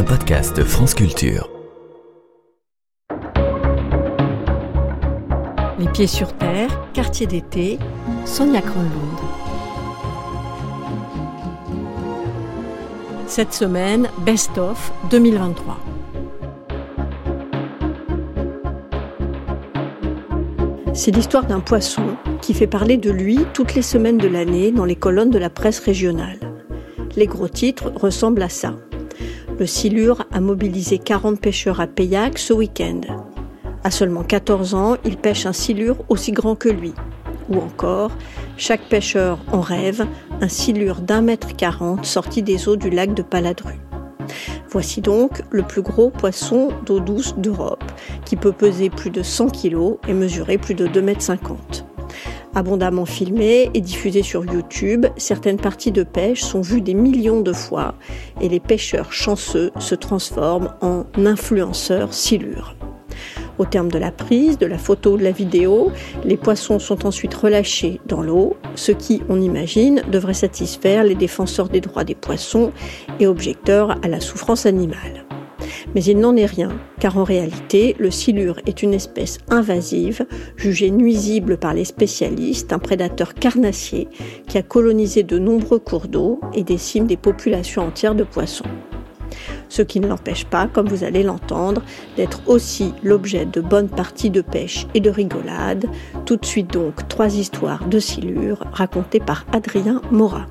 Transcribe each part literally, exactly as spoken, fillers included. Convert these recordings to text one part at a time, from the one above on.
un podcast France Culture. Les pieds sur terre, quartier d'été, Sonia Kronlund. Cette semaine, Best of deux mille vingt-trois. C'est l'histoire d'un poisson qui fait parler de lui toutes les semaines de l'année dans les colonnes de la presse régionale. Les gros titres ressemblent à ça. Le Silure a mobilisé quarante pêcheurs à Paillac ce week-end. À seulement quatorze ans, il pêche un silure aussi grand que lui. Ou encore, chaque pêcheur en rêve, un silure d'un mètre quarante sorti des eaux du lac de Paladru. Voici donc le plus gros poisson d'eau douce d'Europe, qui peut peser plus de cent kilos et mesurer plus de deux mètres cinquante. Abondamment filmé et diffusé sur YouTube, certaines parties de pêche sont vues des millions de fois et les pêcheurs chanceux se transforment en influenceurs silures. Au terme de la prise, de la photo ou de la vidéo, les poissons sont ensuite relâchés dans l'eau, ce qui, on imagine, devrait satisfaire les défenseurs des droits des poissons et objecteurs à la souffrance animale. Mais il n'en est rien, car en réalité, le silure est une espèce invasive, jugée nuisible par les spécialistes, un prédateur carnassier qui a colonisé de nombreux cours d'eau et décime des populations entières de poissons. Ce qui ne l'empêche pas, comme vous allez l'entendre, d'être aussi l'objet de bonnes parties de pêche et de rigolade. Tout de suite donc, trois histoires de silure racontées par Adrien Morat.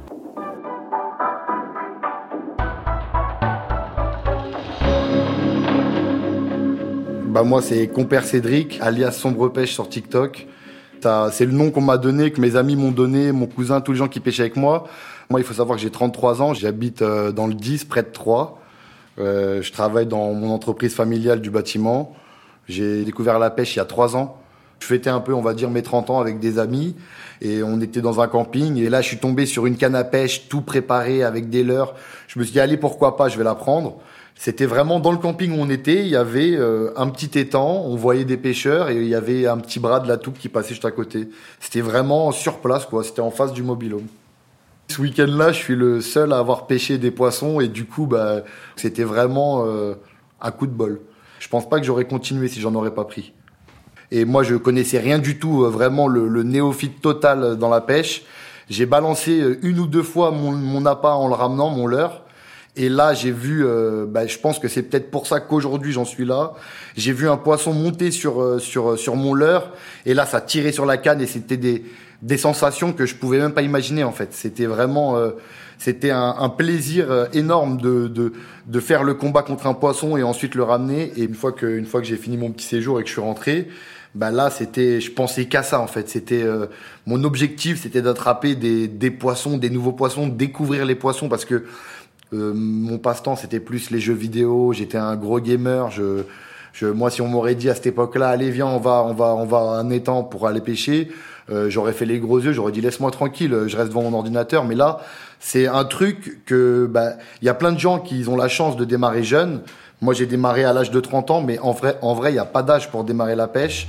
Bah moi c'est Compère Cédric, alias Sombre Pêche sur TikTok. Ça, c'est le nom qu'on m'a donné, que mes amis m'ont donné, mon cousin, tous les gens qui pêchaient avec moi. Moi il faut savoir que j'ai trente-trois ans, j'habite dans le dix, près de Troyes. Euh, je travaille dans mon entreprise familiale du bâtiment. J'ai découvert la pêche il y a trois ans. Je fêtais un peu, on va dire, mes trente ans avec des amis. Et on était dans un camping. Et là, je suis tombé sur une canne à pêche, tout préparé avec des leurres. Je me suis dit, allez, pourquoi pas, je vais la prendre. C'était vraiment dans le camping où on était. Il y avait euh, un petit étang. On voyait des pêcheurs et il y avait un petit bras de la toupe qui passait juste à côté. C'était vraiment sur place, quoi. C'était en face du mobil-home. Ce week-end-là, je suis le seul à avoir pêché des poissons et du coup, bah, c'était vraiment euh, un coup de bol. Je pense pas que j'aurais continué si j'en aurais pas pris. Et moi, je connaissais rien du tout, euh, vraiment le, le néophyte total dans la pêche. J'ai balancé une ou deux fois mon, mon appât en le ramenant, mon leurre. Et là, j'ai vu, euh, bah, je pense que c'est peut-être pour ça qu'aujourd'hui j'en suis là. J'ai vu un poisson monter sur euh, sur sur mon leurre et là, ça tirait sur la canne et c'était des des sensations que je pouvais même pas imaginer en fait. C'était vraiment, euh, c'était un, un plaisir énorme de, de de faire le combat contre un poisson et ensuite le ramener. Et une fois que une fois que j'ai fini mon petit séjour et que je suis rentré, bah là c'était, je pensais qu'à ça en fait. C'était euh, mon objectif, c'était d'attraper des des poissons, des nouveaux poissons, de découvrir les poissons parce que euh, mon passe-temps c'était plus les jeux vidéo. J'étais un gros gamer. Je Je, moi, si on m'aurait dit à cette époque-là, allez, viens, on va, on va, on va à un étang pour aller pêcher, euh, j'aurais fait les gros yeux, j'aurais dit laisse-moi tranquille, je reste devant mon ordinateur. Mais là, c'est un truc que, bah, il y a plein de gens qui ont la chance de démarrer jeune. Moi, j'ai démarré à l'âge de trente ans, mais en vrai, en vrai, il y a pas d'âge pour démarrer la pêche.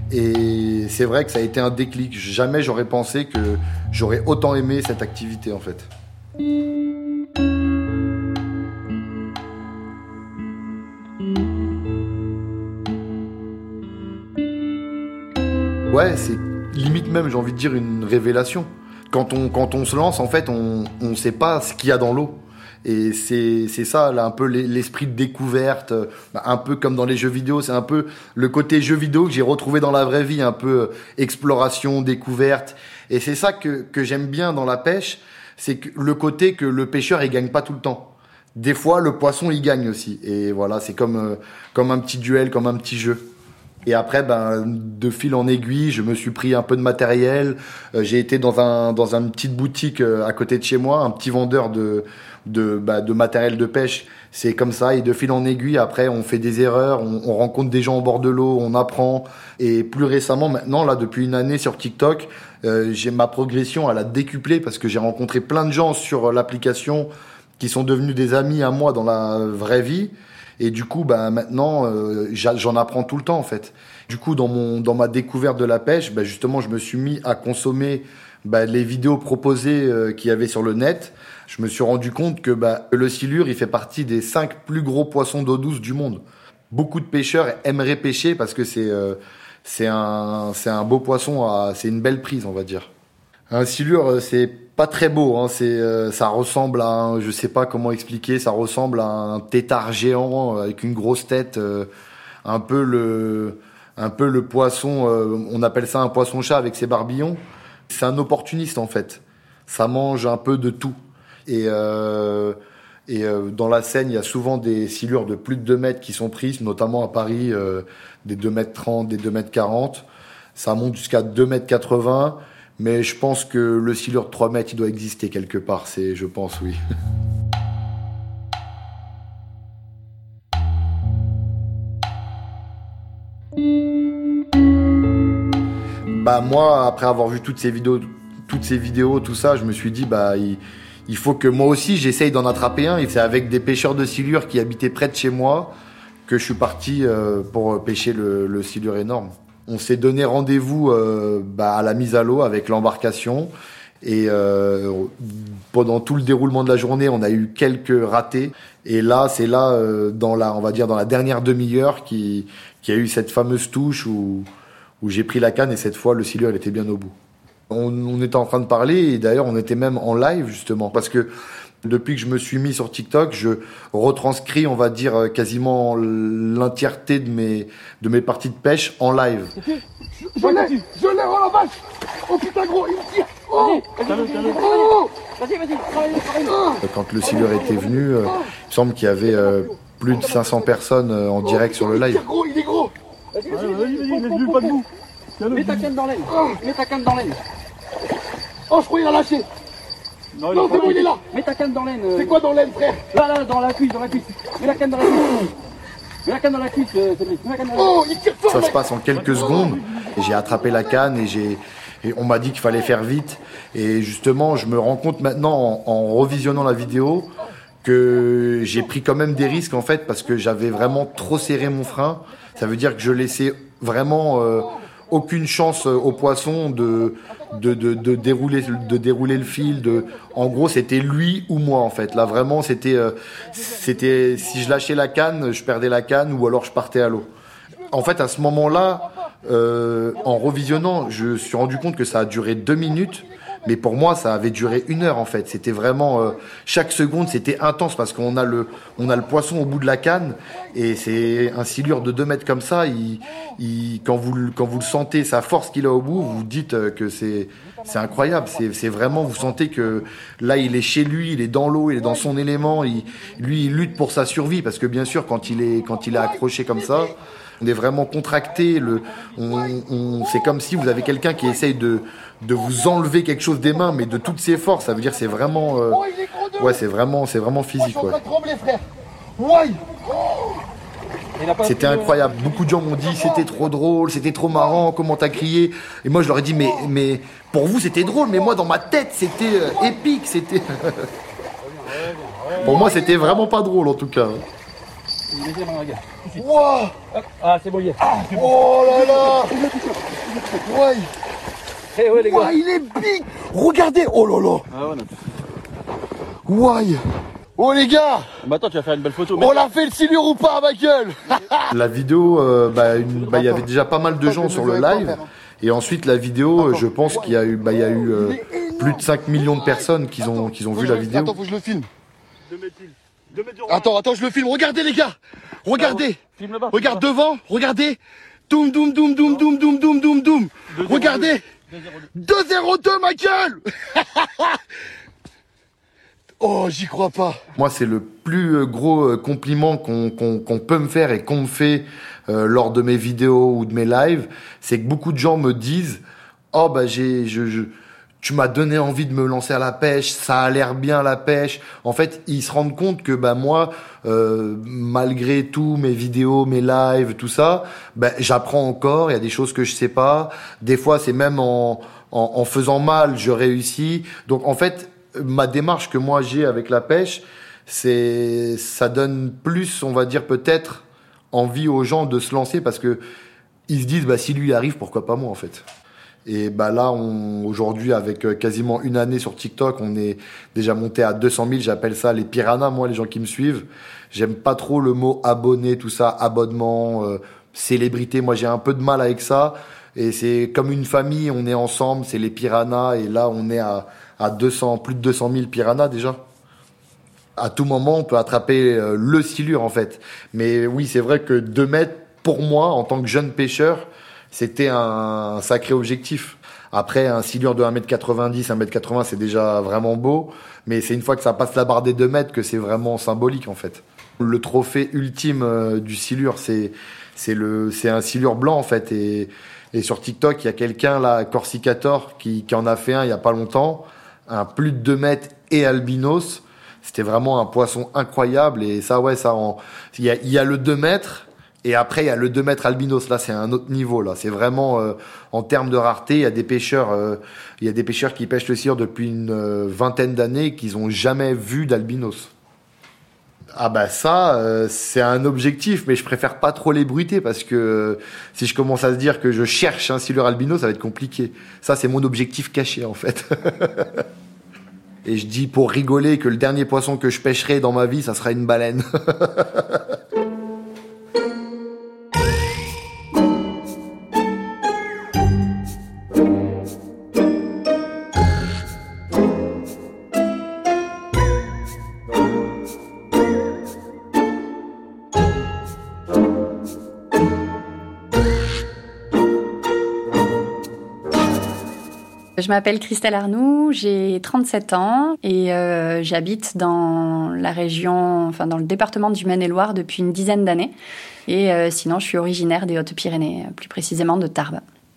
Et c'est vrai que ça a été un déclic. Jamais j'aurais pensé que j'aurais autant aimé cette activité, en fait. Ouais, c'est limite même, j'ai envie de dire, une révélation. Quand on, quand on se lance, en fait, on ne sait pas ce qu'il y a dans l'eau. Et c'est, c'est ça, là, un peu l'esprit de découverte, un peu comme dans les jeux vidéo. C'est un peu le côté jeu vidéo que j'ai retrouvé dans la vraie vie, un peu exploration, découverte. Et c'est ça que, que j'aime bien dans la pêche, c'est que le côté que le pêcheur, il gagne pas tout le temps. Des fois, le poisson, il gagne aussi. Et voilà, c'est comme, comme un petit duel, comme un petit jeu. Et après, ben, de fil en aiguille, je me suis pris un peu de matériel. Euh, j'ai été dans un dans une petite boutique euh, à côté de chez moi, un petit vendeur de de bah, de matériel de pêche. C'est comme ça. Et de fil en aiguille, après, on fait des erreurs, on, on rencontre des gens au bord de l'eau, on apprend. Et plus récemment, maintenant, là, depuis une année sur TikTok, euh, j'ai ma progression, elle a décuplé parce que j'ai rencontré plein de gens sur l'application qui sont devenus des amis à moi dans la vraie vie. Et du coup, bah, maintenant, euh, j'en apprends tout le temps, en fait. Du coup, dans mon, dans ma découverte de la pêche, bah, justement, je me suis mis à consommer bah, les vidéos proposées euh, qu'il y avait sur le net. je me suis rendu compte que bah, le silure, il fait partie des cinq plus gros poissons d'eau douce du monde. Beaucoup de pêcheurs aimeraient pêcher parce que c'est, euh, c'est, un, c'est un beau poisson, à, c'est une belle prise, on va dire. Un silure, c'est pas très beau, hein, c'est, euh, ça ressemble à, un, je sais pas comment expliquer, ça ressemble à un tétard géant avec une grosse tête, euh, un peu le, un peu le poisson, euh, on appelle ça un poisson-chat avec ses barbillons. C'est un opportuniste en fait, ça mange un peu de tout. Et, euh, et euh, dans la Seine, il y a souvent des silures de plus de deux mètres qui sont prises, notamment à Paris, euh, des deux mètres trente, des deux mètres quarante. Ça monte jusqu'à deux mètres quatre-vingts, mais je pense que le silure de trois mètres, il doit exister quelque part, c'est, je pense, oui. Bah moi, après avoir vu toutes ces vidéos, toutes ces vidéos, tout ça, je me suis dit, bah... Il, Il faut que moi aussi, j'essaye d'en attraper un. Et c'est avec des pêcheurs de silure qui habitaient près de chez moi que je suis parti euh, pour pêcher le, le silure énorme. On s'est donné rendez-vous euh, bah, à la mise à l'eau avec l'embarcation. Et euh, pendant tout le déroulement de la journée, on a eu quelques ratés. Et là, c'est là, euh, dans la, on va dire, dans la dernière demi-heure, qu'il qui y a eu cette fameuse touche où, où j'ai pris la canne. Et cette fois, le silure, il était bien au bout. On, on était en train de parler et d'ailleurs on était même en live justement parce que depuis que je me suis mis sur TikTok, je retranscris, on va dire, quasiment l'entièreté de mes, de mes parties de pêche en live. Je l'ai, je l'ai, oh la vache! Oh putain gros, il me tire! Oh! Oh! Vas-y, vas-y, travaille, travaille! Quand le silure était venu, euh, il me semble qu'il y avait euh, plus de cinq cents personnes euh, en direct sur le live. Il est gros, il est gros! Vas-y, vas-y, vas-y, laisse-lui pas de bout. Mets ta canne dans l'aine, mets ta canne dans l'aine. Oh, je crois qu'il a lâché. Non, non c'est bon, il est là. Mets ta canne dans l'aine. C'est quoi dans l'aine, frère? Là, là, dans la cuisse, dans la cuisse. Mets la canne dans la cuisse. Mets la canne dans la cuisse, euh, mets la canne dans la cuisse. Oh, il tire fort. Ça se passe en quelques secondes. Et j'ai attrapé la canne et j'ai, et on m'a dit qu'il fallait faire vite. Et justement, je me rends compte maintenant en, en revisionnant la vidéo que j'ai pris quand même des risques en fait parce que j'avais vraiment trop serré mon frein. Ça veut dire que je laissais vraiment euh, aucune chance aux poissons de, de, de, de, dérouler, de dérouler le fil. De... En gros, c'était lui ou moi, en fait. Là, vraiment, c'était, euh, c'était... Si je lâchais la canne, je perdais la canne ou alors je partais à l'eau. En fait, à ce moment-là, euh, en revisionnant, je me suis rendu compte que ça a duré deux minutes. Mais pour moi, ça avait duré une heure en fait. C'était vraiment euh, chaque seconde, c'était intense parce qu'on a le, on a le poisson au bout de la canne et c'est un silure de deux mètres comme ça. Il, il, quand vous, quand vous le sentez, sa force qu'il a au bout, vous vous dites que c'est, c'est incroyable. C'est, c'est vraiment, vous sentez que là, il est chez lui, il est dans l'eau, il est dans son élément. Il, lui, il lutte pour sa survie parce que bien sûr, quand il est, quand il est accroché comme ça. On est vraiment contracté. Le, on, on, c'est comme si vous avez quelqu'un qui essaye de, de vous enlever quelque chose des mains, mais de toutes ses forces. Ça veut dire c'est vraiment, euh, ouais, c'est vraiment, c'est vraiment physique. Ouais. C'était incroyable. Beaucoup de gens m'ont dit c'était trop drôle, c'était trop marrant. Comment t'as crié? Et moi je leur ai dit mais, mais pour vous c'était drôle, mais moi dans ma tête c'était euh, épique. C'était. Pour moi c'était vraiment pas drôle en tout cas. Wow. Ah, c'est bon, il est. Oh là là. Ouais. Hey, ouais, les gars. Ouais, il est big. Regardez. Oh là là. Ah ouais, non. Ouais. Oh les gars. Bah attends, tu vas faire une belle photo. Mais... On l'a fait le silure ou pas, ma gueule? La vidéo, euh, bah, une, bah, il y avait déjà pas mal de gens sur le live. Et ensuite, la vidéo, je pense qu'il y a eu, bah, il y a eu euh, plus de cinq millions de personnes qui ont, qui ont vu la vidéo. Attends, faut que je le filme. Attends, attends, je le filme. Regardez, les gars. Regardez. Filme-le-bas. Regarde devant. Regardez. Doum, doum, doum, doum, doum, doum, doum, doum, doum. Regardez. deux zéro deux, ma gueule. Oh, j'y crois pas. Moi, c'est le plus gros compliment qu'on, qu'on, qu'on peut me faire et qu'on me fait euh, lors de mes vidéos ou de mes lives. C'est que beaucoup de gens me disent « Oh, bah, j'ai... je, je tu m'as donné envie de me lancer à la pêche, ça a l'air bien la pêche. » En fait, ils se rendent compte que bah moi, euh, malgré tout, mes vidéos, mes lives, tout ça, bah, j'apprends encore. Il y a des choses que je sais pas. Des fois, c'est même en, en, en faisant mal, je réussis. Donc, en fait, ma démarche que moi j'ai avec la pêche, c'est ça donne plus, on va dire peut-être, envie aux gens de se lancer parce que ils se disent bah si lui arrive, pourquoi pas moi en fait. Et bah là, on, aujourd'hui, avec quasiment une année sur TikTok, on est déjà monté à deux cent mille. J'appelle ça les piranhas, moi, les gens qui me suivent. J'aime pas trop le mot abonné, tout ça, abonnement, euh, célébrité. Moi, j'ai un peu de mal avec ça. Et c'est comme une famille, on est ensemble, c'est les piranhas. Et là, on est à, à deux cents, plus de deux cent mille piranhas déjà. À tout moment, on peut attraper euh, le silure, en fait. Mais oui, c'est vrai que deux mètres, pour moi, en tant que jeune pêcheur, c'était un sacré objectif. Après, un silure de un mètre quatre-vingt-dix, un mètre quatre-vingts, c'est déjà vraiment beau. Mais c'est une fois que ça passe la barre des deux mètres que c'est vraiment symbolique, en fait. Le trophée ultime euh, du silure, c'est, c'est, le, c'est un silure blanc, en fait. Et, et sur TikTok, il y a quelqu'un, là, Corsicator, qui, qui en a fait un il y a pas longtemps. Un plus de deux mètres et albinos. C'était vraiment un poisson incroyable. Et ça, ouais, ça, en, il y a, il y a le deux mètres. Et après, il y a le deux mètres albinos. Là, c'est un autre niveau. Là, c'est vraiment euh, en termes de rareté. Il y a des pêcheurs, euh, il y a des pêcheurs qui pêchent le silure depuis une euh, vingtaine d'années et qui n'ont jamais vu d'albinos. Ah bah ça, euh, c'est un objectif, mais je préfère pas trop l'ébruiter parce que euh, si je commence à se dire que je cherche un silure albino, ça va être compliqué. Ça, c'est mon objectif caché en fait. Et je dis pour rigoler que le dernier poisson que je pêcherai dans ma vie, ça sera une baleine. Je m'appelle Christelle Arnoux, j'ai trente-sept ans et euh, j'habite dans la région, enfin dans le département du Maine-et-Loire depuis une dizaine d'années. Et euh, sinon, je suis originaire des Hautes-Pyrénées, plus précisément de Tarbes.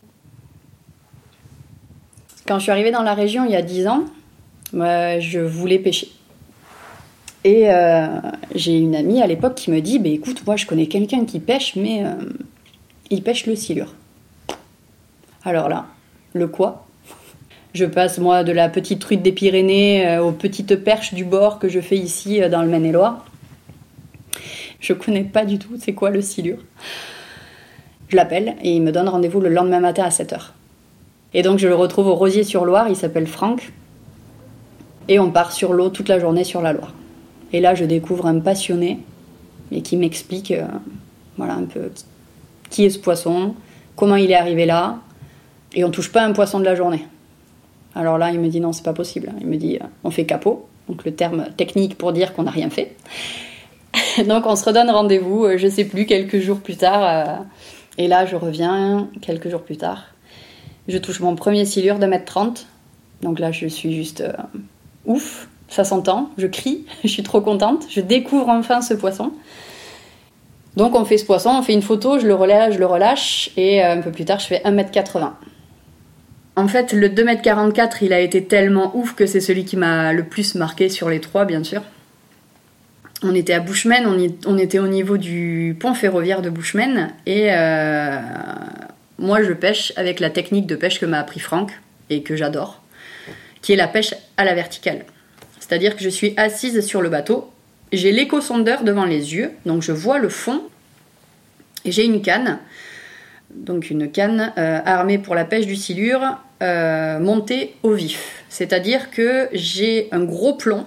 Quand je suis arrivée dans la région il y a dix ans, euh, je voulais pêcher. Et euh, j'ai une amie à l'époque qui me dit bah, « Écoute, moi je connais quelqu'un qui pêche, mais euh, il pêche le silure. » Alors là, le quoi ? Je passe, moi, de la petite truite des Pyrénées euh, aux petites perches du bord que je fais ici euh, dans le Maine-et-Loire. Je connais pas du tout c'est quoi le silure. Je l'appelle et il me donne rendez-vous le lendemain matin à sept heures. Et donc je le retrouve au Rosier-sur-Loire, il s'appelle Franck. Et on part sur l'eau toute la journée sur la Loire. Et là, je découvre un passionné et qui m'explique euh, voilà, un peu qui est ce poisson, comment il est arrivé là. Et on touche pas un poisson de la journée. Alors là, il me dit non, c'est pas possible. Il me dit, on fait capot, donc le terme technique pour dire qu'on n'a rien fait. Donc on se redonne rendez-vous, je sais plus, quelques jours plus tard. Euh, et là, je reviens quelques jours plus tard. Je touche mon premier silure d'un mètre trente. Donc là, je suis juste euh, ouf, ça s'entend. Je crie, je suis trop contente. Je découvre enfin ce poisson. Donc on fait ce poisson, on fait une photo, je le relâche, je le relâche. Et euh, un peu plus tard, je fais un mètre quatre-vingts. En fait, le deux mètres quarante-quatre, il a été tellement ouf que c'est celui qui m'a le plus marqué sur les trois, bien sûr. On était à Bushman, on, y, on était au niveau du pont ferroviaire de Bushman, et euh, moi je pêche avec la technique de pêche que m'a appris Franck, et que j'adore, qui est la pêche à la verticale. C'est-à-dire que je suis assise sur le bateau, j'ai l'éco-sondeur devant les yeux, donc je vois le fond, et j'ai une canne, donc une canne euh, armée pour la pêche du silure, euh, montée au vif. C'est-à-dire que j'ai un gros plomb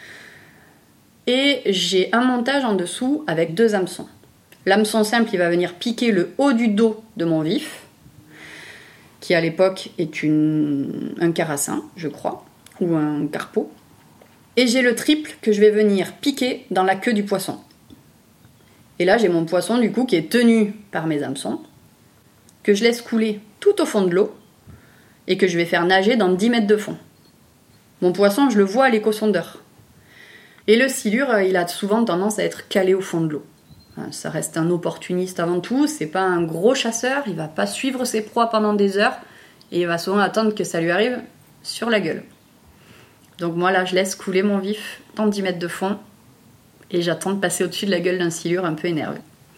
et j'ai un montage en dessous avec deux hameçons. L'hameçon simple, il va venir piquer le haut du dos de mon vif, qui à l'époque est une, un carassin, je crois, ou un carpeau. Et j'ai le triple que je vais venir piquer dans la queue du poisson. Et là, j'ai mon poisson, du coup, qui est tenu par mes hameçons, que je laisse couler tout au fond de l'eau et que je vais faire nager dans dix mètres de fond. Mon poisson, je le vois à l'éco-sondeur. Et le silure, il a souvent tendance à être calé au fond de l'eau. Ça reste un opportuniste avant tout, c'est pas un gros chasseur, il va pas suivre ses proies pendant des heures et il va souvent attendre que ça lui arrive sur la gueule. Donc moi là, je laisse couler mon vif dans dix mètres de fond et j'attends de passer au-dessus de la gueule d'un silure un peu énervé.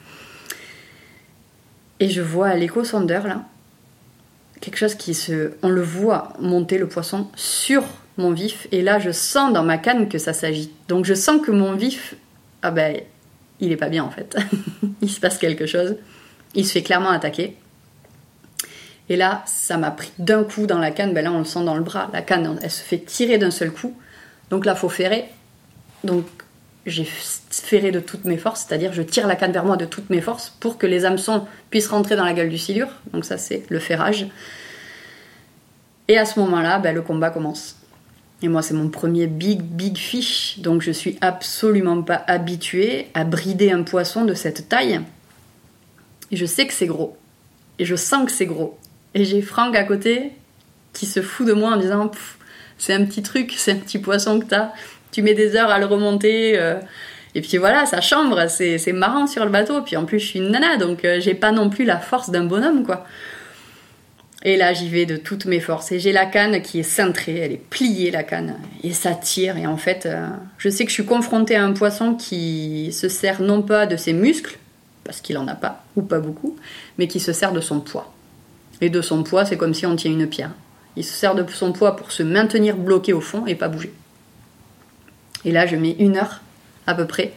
Et je vois à l'éco-sondeur, là, quelque chose qui se... On le voit monter le poisson sur mon vif. Et là, je sens dans ma canne que ça s'agite. Donc, je sens que mon vif... Ah ben, il est pas bien, en fait. Il se passe quelque chose. Il se fait clairement attaquer. Et là, ça m'a pris d'un coup dans la canne. Ben là, on le sent dans le bras. La canne, elle se fait tirer d'un seul coup. Donc là, il faut ferrer. Donc, j'ai ferré de toutes mes forces. C'est-à-dire, je tire la canne vers moi de toutes mes forces pour que les hameçons puissent rentrer dans la gueule du silure. Donc ça, c'est le ferrage. Et à ce moment-là, ben, le combat commence. Et moi, c'est mon premier big, big fish. Donc, je suis absolument pas habituée à brider un poisson de cette taille. Et je sais que c'est gros. Et je sens que c'est gros. Et j'ai Franck à côté qui se fout de moi en disant « c'est un petit truc, c'est un petit poisson que t'as. Tu mets des heures à le remonter. Euh, et puis voilà, ça chambre, c'est, c'est marrant sur le bateau. Puis en plus, je suis une nana, donc euh, j'ai pas non plus la force d'un bonhomme, quoi. » Et là, j'y vais de toutes mes forces. Et j'ai la canne qui est cintrée, elle est pliée, la canne. Et ça tire. Et en fait, euh, je sais que je suis confrontée à un poisson qui se sert non pas de ses muscles, parce qu'il en a pas, ou pas beaucoup, mais qui se sert de son poids. Et de son poids, c'est comme si on tient une pierre. Il se sert de son poids pour se maintenir bloqué au fond et pas bouger. Et là, je mets une heure, à peu près,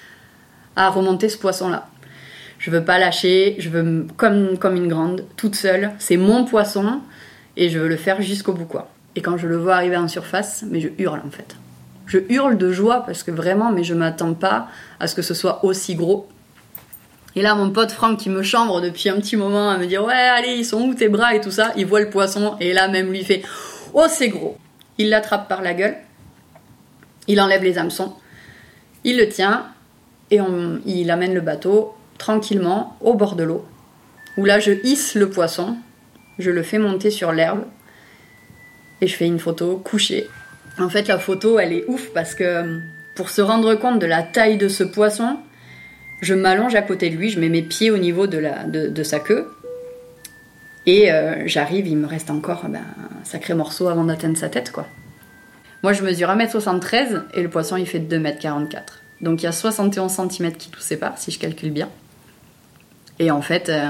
à remonter ce poisson-là. Je veux pas lâcher, je veux, comme, comme une grande, toute seule. C'est mon poisson, et je veux le faire jusqu'au bout, quoi. Et quand je le vois arriver en surface, mais je hurle, en fait. Je hurle de joie, parce que vraiment, mais je m'attends pas à ce que ce soit aussi gros. Et là, mon pote Franck, qui me chambre depuis un petit moment, à me dire « Ouais, allez, ils sont où tes bras ?» et tout ça. Il voit le poisson, et là, même lui, fait « Oh, c'est gros !» Il l'attrape par la gueule, il enlève les hameçons, il le tient, et on, il amène le bateau tranquillement au bord de l'eau, où là, je hisse le poisson, je le fais monter sur l'herbe, et je fais une photo couchée. En fait, la photo, elle est ouf, parce que pour se rendre compte de la taille de ce poisson, je m'allonge à côté de lui, je mets mes pieds au niveau de, la, de, de sa queue. Et euh, j'arrive, il me reste encore ben, un sacré morceau avant d'atteindre sa tête, quoi. Moi, je mesure un mètre soixante-treize et le poisson, il fait deux mètres quarante-quatre. Donc, il y a soixante et onze centimètres qui nous séparent, si je calcule bien. Et en fait, euh,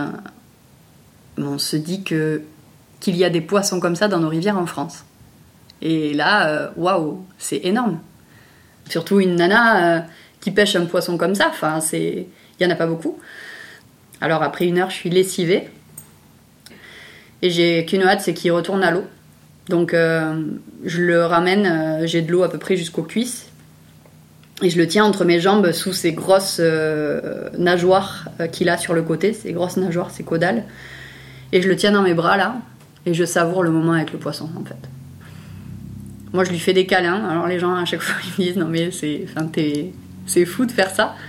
on se dit que, qu'il y a des poissons comme ça dans nos rivières en France. Et là, waouh, wow, c'est énorme. Surtout une nana... Euh, qui pêche un poisson comme ça, enfin, c'est... il n'y en a pas beaucoup. Alors après une heure, je suis lessivée. Et j'ai qu'une hâte, c'est qu'il retourne à l'eau. Donc euh, je le ramène, euh, j'ai de l'eau à peu près jusqu'aux cuisses. Et je le tiens entre mes jambes sous ces grosses euh, nageoires euh, qu'il a sur le côté, ces grosses nageoires, ces caudales. Et je le tiens dans mes bras là, et je savoure le moment avec le poisson en fait. Moi je lui fais des câlins, alors les gens à chaque fois ils me disent non mais c'est... Enfin, t'es... c'est fou de faire ça,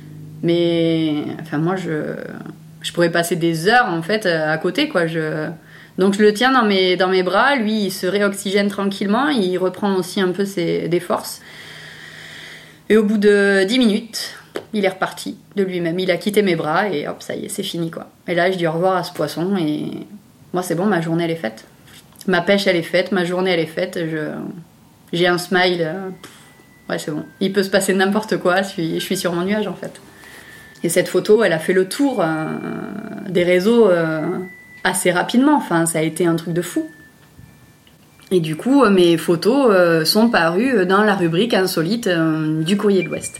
mais enfin moi je je pourrais passer des heures en fait à côté quoi. Je donc je le tiens dans mes dans mes bras, lui il se réoxygène tranquillement, il reprend aussi un peu ses des forces. Et au bout de dix minutes, il est reparti de lui-même, il a quitté mes bras et hop ça y est c'est fini quoi. Et là je dis au revoir à ce poisson et moi c'est bon, ma journée elle est faite, ma pêche elle est faite, ma journée elle est faite, je j'ai un smile. Ouais, c'est bon. Il peut se passer n'importe quoi, je suis, je suis sur mon nuage en fait. Et cette photo, elle a fait le tour euh, des réseaux euh, assez rapidement. Enfin, ça a été un truc de fou. Et du coup, mes photos euh, sont parues dans la rubrique insolite euh, du Courrier de l'Ouest.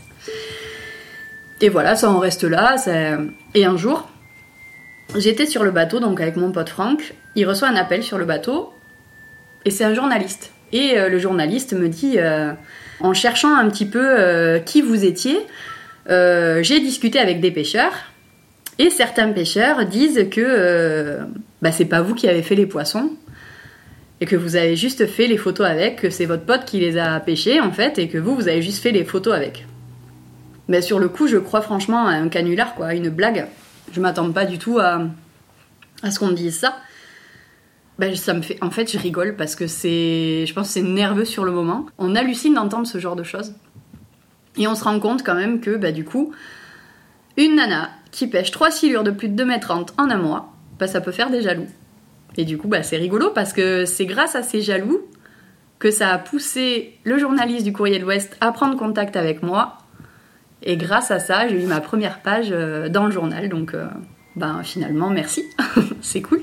Et voilà, ça en reste là. Ça... Et un jour, j'étais sur le bateau, donc avec mon pote Franck. Il reçoit un appel sur le bateau, et c'est un journaliste. Et euh, le journaliste me dit... Euh, en cherchant un petit peu euh, qui vous étiez, euh, j'ai discuté avec des pêcheurs et certains pêcheurs disent que euh, bah, c'est pas vous qui avez fait les poissons et que vous avez juste fait les photos avec, que c'est votre pote qui les a pêchés en fait et que vous, vous avez juste fait les photos avec. Mais sur le coup, je crois franchement à un canular, quoi, à une blague. Je m'attends pas du tout à, à ce qu'on me dise ça. Ben, ça me fait... En fait, je rigole parce que c'est... Je pense que c'est nerveux sur le moment. On hallucine d'entendre ce genre de choses. Et on se rend compte quand même que, bah, du coup, une nana qui pêche trois silures de plus de deux mètres trente en un mois, bah, ça peut faire des jaloux. Et du coup, bah, c'est rigolo parce que c'est grâce à ces jaloux que ça a poussé le journaliste du Courrier de l'Ouest à prendre contact avec moi. Et grâce à ça, j'ai eu ma première page dans le journal. Donc, euh, ben, finalement, merci. C'est cool.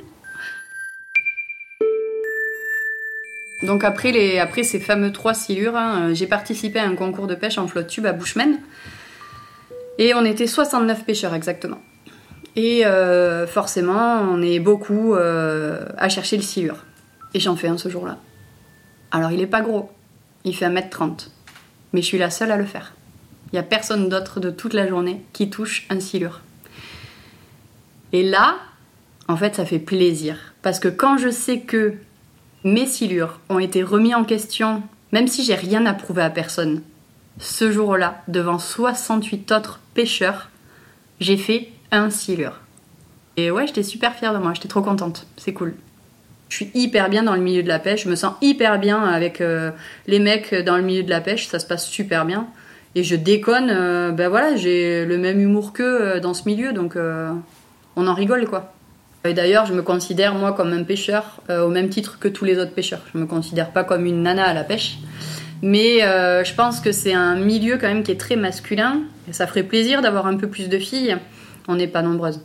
Donc après, les, après ces fameux trois silures, hein, j'ai participé à un concours de pêche en flotte tube à Bushman. Et on était soixante-neuf pêcheurs exactement. Et euh, forcément, on est beaucoup euh, à chercher le silure. Et j'en fais un ce jour-là. Alors, il est pas gros. Il fait un mètre trente. Mais je suis la seule à le faire. Il n'y a personne d'autre de toute la journée qui touche un silure. Et là, en fait, ça fait plaisir. Parce que quand je sais que mes silures ont été remis en question, même si j'ai rien à prouver à personne, ce jour-là, devant soixante-huit autres pêcheurs, j'ai fait un silure. Et ouais, j'étais super fière de moi, j'étais trop contente, c'est cool. Je suis hyper bien dans le milieu de la pêche, je me sens hyper bien avec euh, les mecs dans le milieu de la pêche, ça se passe super bien. Et je déconne, euh, ben voilà, j'ai le même humour qu'eux euh, dans ce milieu, donc euh, on en rigole quoi. Et d'ailleurs, je me considère moi comme un pêcheur euh, au même titre que tous les autres pêcheurs. Je me considère pas comme une nana à la pêche. Mais euh, je pense que c'est un milieu quand même qui est très masculin. Et ça ferait plaisir d'avoir un peu plus de filles. On n'est pas nombreuses.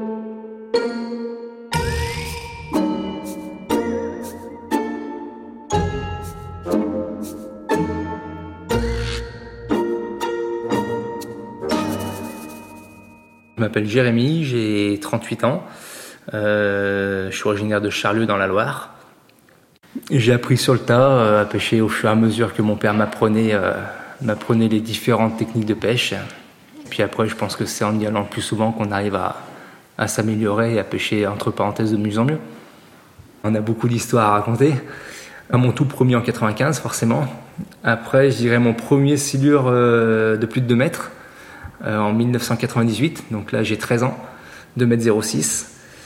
Je m'appelle Jérémy, j'ai trente-huit ans. Euh, je suis originaire de Charlieu dans la Loire. J'ai appris sur le tas à pêcher au fur et à mesure que mon père m'apprenait, euh, m'apprenait les différentes techniques de pêche. Puis après, je pense que c'est en y allant plus souvent qu'on arrive à, à s'améliorer et à pêcher entre parenthèses de mieux en mieux. On a beaucoup d'histoires à raconter. À mon tout premier en quatre-vingt-quinze, forcément. Après, je dirais mon premier silure euh, de plus de deux mètres euh, en mille neuf cent quatre-vingt-dix-huit. Donc là, j'ai treize ans, deux mètres zéro six.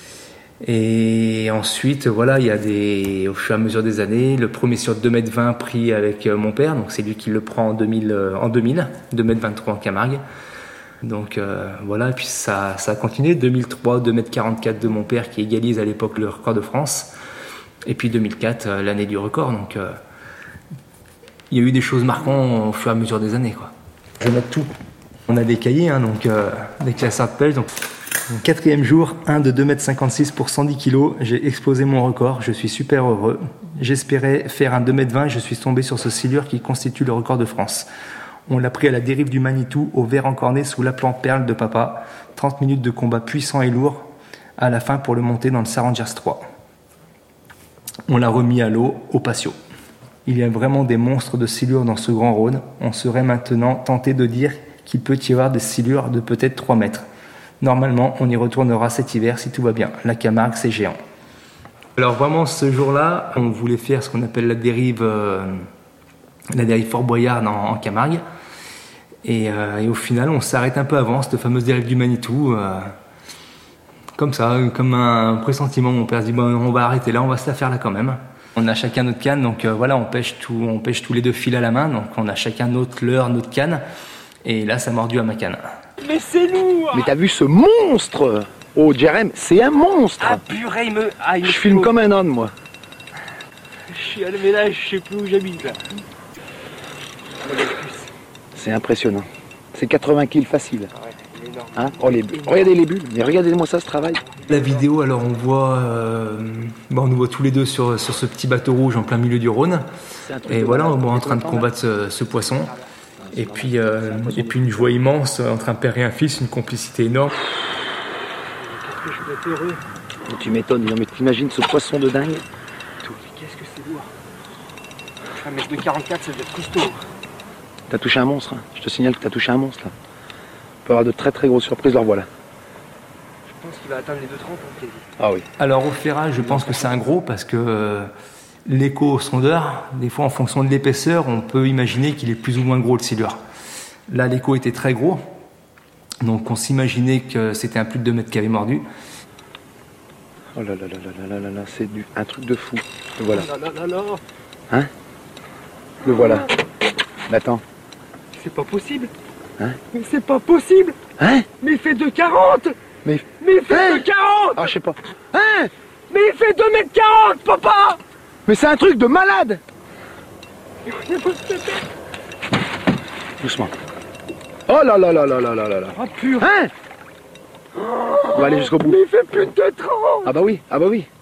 Et ensuite, voilà, il y a des, au fur et à mesure des années, le premier sur deux mètres vingt pris avec mon père, donc c'est lui qui le prend en deux mille, en deux mille, deux mètres vingt-trois en Camargue. Donc euh, voilà, et puis ça, ça a continué, deux mille trois, deux mètres quarante-quatre de mon père qui égalise à l'époque le record de France, et puis deux mille quatre, l'année du record, donc euh, il y a eu des choses marquantes au fur et à mesure des années, quoi. Je vais mettre tout. On a des cahiers, hein, donc euh, des classeurs de pêche, donc... Quatrième jour, un de deux mètres cinquante-six pour cent dix kilos, j'ai explosé mon record, je suis super heureux. J'espérais faire un deux mètres vingt, je suis tombé sur ce silure qui constitue le record de France. On l'a pris à la dérive du Manitou, au vert encorné sous la plante perle de papa. trente minutes de combat puissant et lourd, à la fin pour le monter dans le Sarangers trois. On l'a remis à l'eau, au patio. Il y a vraiment des monstres de silure dans ce grand Rhône. On serait maintenant tenté de dire qu'il peut y avoir des silures de peut-être trois mètres. Normalement, on y retournera cet hiver si tout va bien. La Camargue, c'est géant. Alors vraiment, ce jour-là, on voulait faire ce qu'on appelle la dérive, euh, la dérive Fort Boyard en, en Camargue. Et, euh, et au final, on s'arrête un peu avant, cette fameuse dérive du Manitou. Euh, comme ça, comme un pressentiment. Mon père se dit, bon, on va arrêter là, on va se la faire là quand même. On a chacun notre canne, donc euh, voilà, on pêche, tout, on pêche tous les deux fils à la main. Donc on a chacun notre leurre, notre canne. Et là, ça a mordu à ma canne. Mais c'est lourd! Mais t'as vu ce monstre? Oh, Jérém, c'est un monstre! Ah purée, il me... Ah, il je filme comme un âne, moi. Je suis à mais là, je sais plus où j'habite, là. C'est impressionnant. C'est quatre-vingts kilos facile. Ah ouais, il est énorme. Hein? Oh, les... Regardez les bulles, mais regardez-moi ça, ce travail. La vidéo, alors on voit... Euh... Bon, on nous voit tous les deux sur, sur ce petit bateau rouge en plein milieu du Rhône. Et voilà, on est en train de combattre ce, ce poisson. Et puis, euh, et puis une joie immense entre un père et un fils, une complicité énorme. Qu'est-ce que je peux être heureux. Mais tu m'étonnes, non mais t'imagines ce poisson de dingue? Tout. Mais qu'est-ce que c'est lourd. Un mètre de quarante-quatre, ça doit être costaud. T'as touché un monstre, hein. Je te signale que t'as touché un monstre là. On peut avoir de très très grosses surprises, leur voilà. Je pense qu'il va atteindre les deux trente, hein, Ah oui. Alors au ferrage, je pense que c'est un gros parce que... Euh, l'écho-sondeur, des fois en fonction de l'épaisseur, on peut imaginer qu'il est plus ou moins gros le silure. Là, l'écho était très gros, donc on s'imaginait que c'était un plus de deux mètres qui avait mordu. Oh là là là là là là là, c'est du, un truc de fou. Le voilà. Oh là là là là. Hein? Le voilà. Mais attends. C'est pas possible. Hein? Mais c'est pas possible. Hein? Mais il fait deux quarante. Mais... Mais il fait hein? deux quarante. Ah, je sais pas. Hein? Mais il fait deux mètres quarante, papa. Mais c'est un truc de malade! Doucement. Oh là là là là là là là là. Ah pur. Hein? On va aller jusqu'au bout. Mais il fait plus de trente. Ah bah oui, ah bah oui.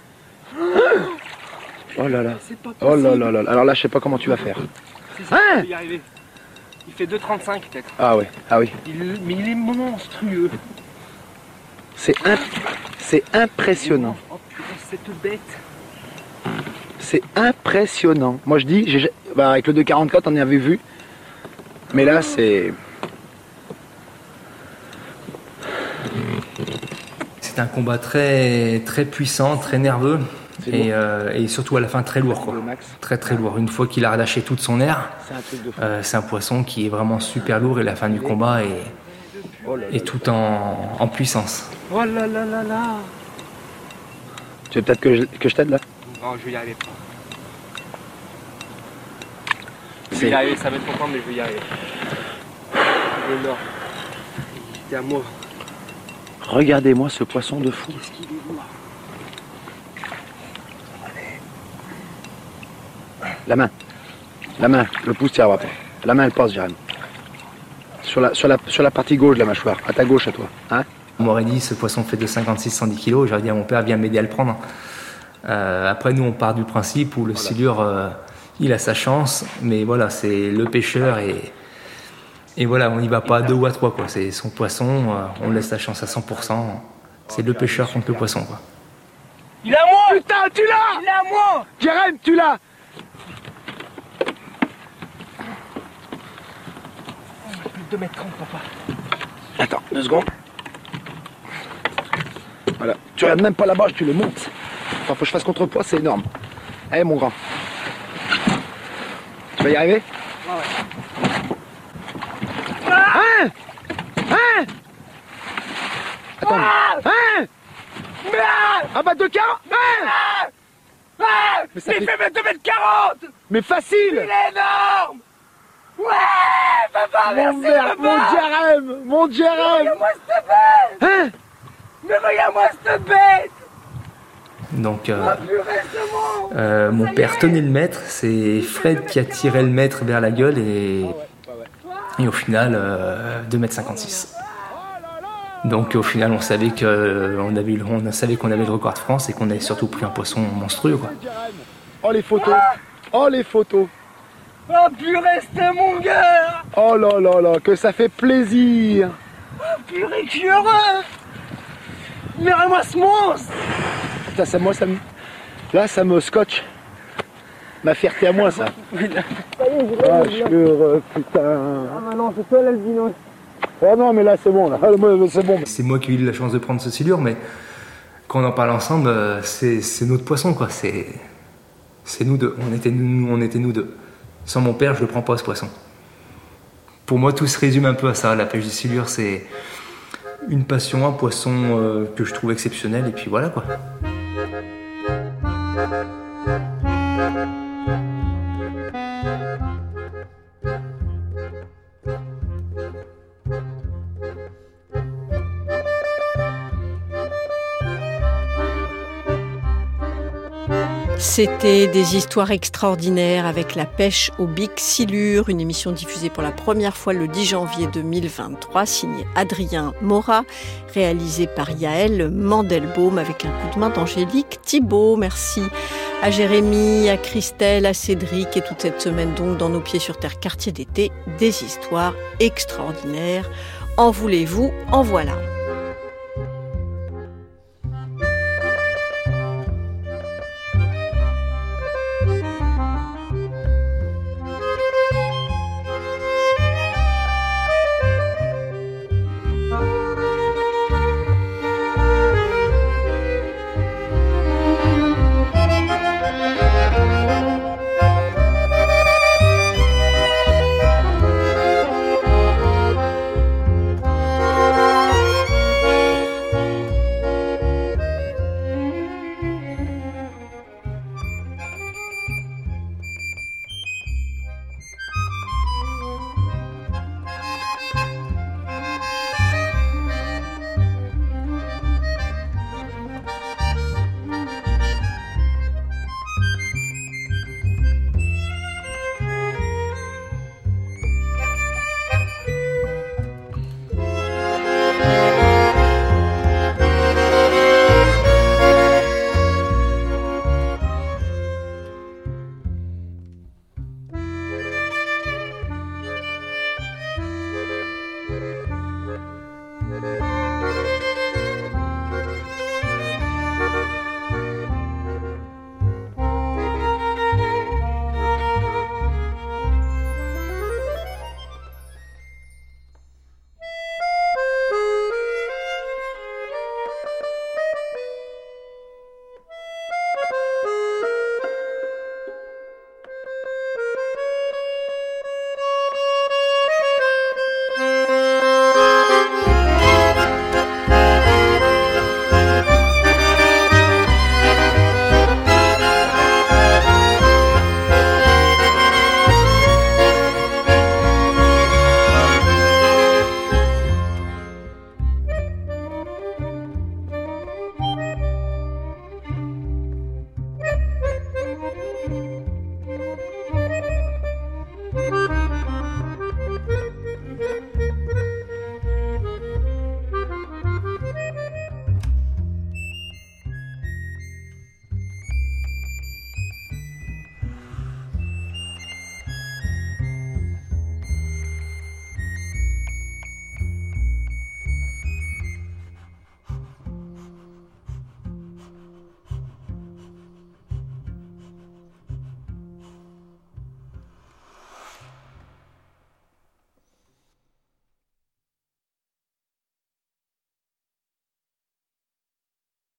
Oh là là. C'est pas possible. Oh là là là. Alors là, je sais pas comment tu vas faire. Si, si, Hein? je vais y arriver. Il fait deux trente-cinq peut-être. Ah ouais, ah oui. Il, mais il est monstrueux. C'est imp... c'est impressionnant. Oh putain, cette bête. C'est impressionnant. Moi je dis, j'ai... Bah, avec le deux quarante-quatre on y avait vu. Mais là c'est... C'est un combat très, très puissant, très nerveux. Et, euh, et surtout à la fin très lourd, quoi. Très très lourd. Une fois qu'il a relâché toute son air, euh, c'est un poisson qui est vraiment super lourd et la fin du combat est, est tout en, en puissance. Oh là là là là. Tu veux peut-être que je, que je t'aide là? Non, je vais y arriver. Je vais y arriver, ça va être content, mais je vais y arriver. Je meurs. T'es à moi. Regardez-moi ce poisson de fou. Qu'est-ce qu'il est lourd. La main. La main. Le pouce tire pas. La main elle passe, Jérém. Sur la, sur, la, sur la partie gauche de la mâchoire. À ta gauche à toi. Hein? On m'aurait dit ce poisson fait de cinquante-six à cent dix kilos. J'aurais dit à mon père viens m'aider à le prendre. Euh, après nous on part du principe où le voilà. silure euh, il a sa chance. Mais voilà, c'est le pêcheur et, et voilà, on n'y va pas à deux ou à trois, quoi. C'est son poisson, euh, on laisse sa chance à cent pour cent. C'est le pêcheur contre le poisson, quoi. Il est à moi! Putain, tu l'as! Il est à moi! Jérém, tu l'as! deux mètres trente, papa. Attends, deux secondes. Voilà. Tu regardes même pas la bâche, tu le montes. Enfin, faut que je fasse contrepoids, c'est énorme. Allez, mon grand. Tu vas y arriver? Ouais, ouais. Hein? Hein? Attends. Hein? Ah bah deux quarante. Hein? Mais ça il fait, fait deux mètres quarante. Mais facile. Il est énorme. Ouais, papa, merci, mon merde, papa. Mon Jérém, mon Jérém. Regarde-moi cette bête. Hein? Mais regarde-moi cette bête. Donc, euh, euh, mon père tenait le mètre, c'est Fred qui a tiré le mètre vers la gueule et, et au final, euh, deux mètres cinquante-six. Donc au final, on savait que on avait, on savait qu'on avait le record de France et qu'on avait surtout pris un poisson monstrueux, quoi. Oh les photos, oh les photos. Oh purée, c'était mon gars. Oh là là là, que ça fait plaisir. Oh purée, que je suis heureux. Mais regarde-moi ce monstre. Putain, ça, moi, ça me... Là, ça me scotche. Ma fierté à moi, ça. Ah, je suis heureux, putain. Ah non, c'est toi l'albinos. Oh non, mais là, c'est bon, là. C'est bon. C'est moi qui ai eu la chance de prendre ce silure, mais quand on en parle ensemble, c'est, c'est notre poisson, quoi. C'est, c'est nous deux. On était nous, on était nous deux. Sans mon père, je ne prends pas ce poisson. Pour moi, tout se résume un peu à ça. La pêche du silure, c'est une passion, un poisson euh, que je trouve exceptionnel, et puis voilà, quoi. C'était des histoires extraordinaires avec la pêche au bic silure, une émission diffusée pour la première fois le dix janvier deux mille vingt-trois, signée Adrien Morat, réalisée par Yaël Mandelbaum avec un coup de main d'Angélique Thibault. Merci à Jérémy, à Christelle, à Cédric et toute cette semaine donc dans Nos Pieds sur Terre quartier d'été, des histoires extraordinaires. En voulez-vous, en voilà.